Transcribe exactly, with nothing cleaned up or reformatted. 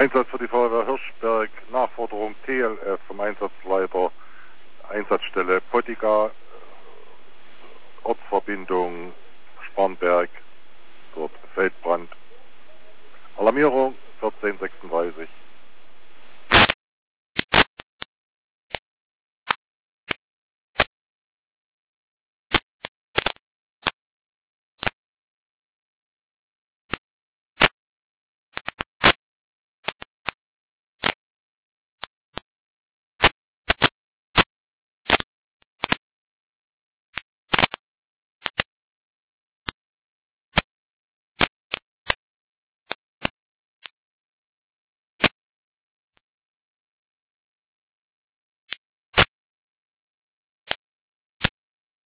Einsatz für die Feuerwehr Hirschberg, Nachforderung T L F vom Einsatzleiter, Einsatzstelle Pottiga, Ortsverbindung Sparrenberg, dort Feldbrand. Alarmierung vierzehn sechsunddreißig.